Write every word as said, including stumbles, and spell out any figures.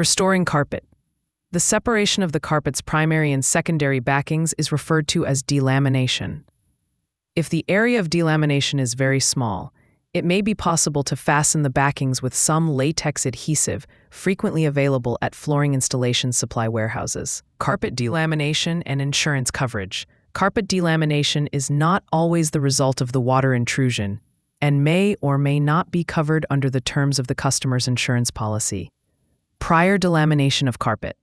Restoring carpet. The separation of the carpet's primary and secondary backings is referred to as delamination. If the area of delamination is very small, it may be possible to fasten the backings with some latex adhesive frequently available at flooring installation supply warehouses. Carpet delamination and insurance coverage. Carpet delamination is not always the result of the water intrusion and may or may not be covered under the terms of the customer's insurance policy. Prior delamination of carpet.